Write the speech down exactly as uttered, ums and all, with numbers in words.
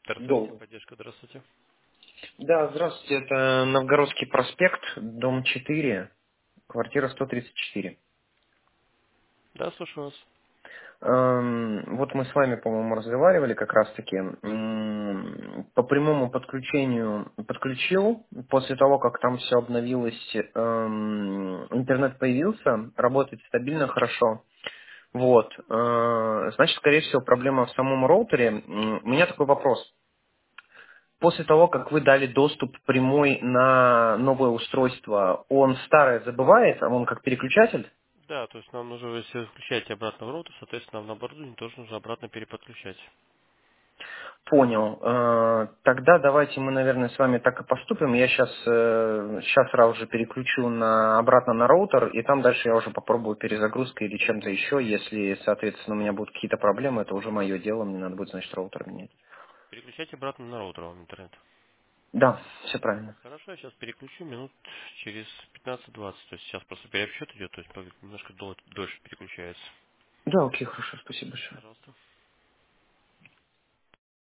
ТРЦ, Долго. техподдержка, здравствуйте. Да, здравствуйте, это Новгородский проспект, дом четыре, квартира сто тридцать четыре. Да, слушаю вас. Эм, Вот мы с вами, по-моему, разговаривали как раз-таки. М, По прямому подключению подключил. После того, как там все обновилось, эм, интернет появился, работает стабильно, хорошо. Вот. э, Значит, скорее всего, проблема в самом роутере. М, У меня такой вопрос. После того, как вы дали доступ прямой на новое устройство, он старое забывает, а он как переключатель? Да, то есть нам нужно, если вы включаете обратно в роутер, соответственно, нам на оборудование тоже нужно обратно переподключать. Понял. Э, Тогда давайте мы, наверное, с вами так и поступим. Я сейчас, сейчас сразу же переключу на, обратно на роутер, и там дальше я уже попробую перезагрузкой или чем-то еще. Если, соответственно, у меня будут какие-то проблемы, это уже мое дело, мне надо будет, значит, роутер менять. Переключайте обратно на роутер вам интернет. Да, все правильно. Хорошо, я сейчас переключу минут через пятнадцать-двадцать. То есть сейчас просто переобсчет идет, то есть немножко дол- дольше переключается. Да, окей, хорошо, спасибо большое. Пожалуйста.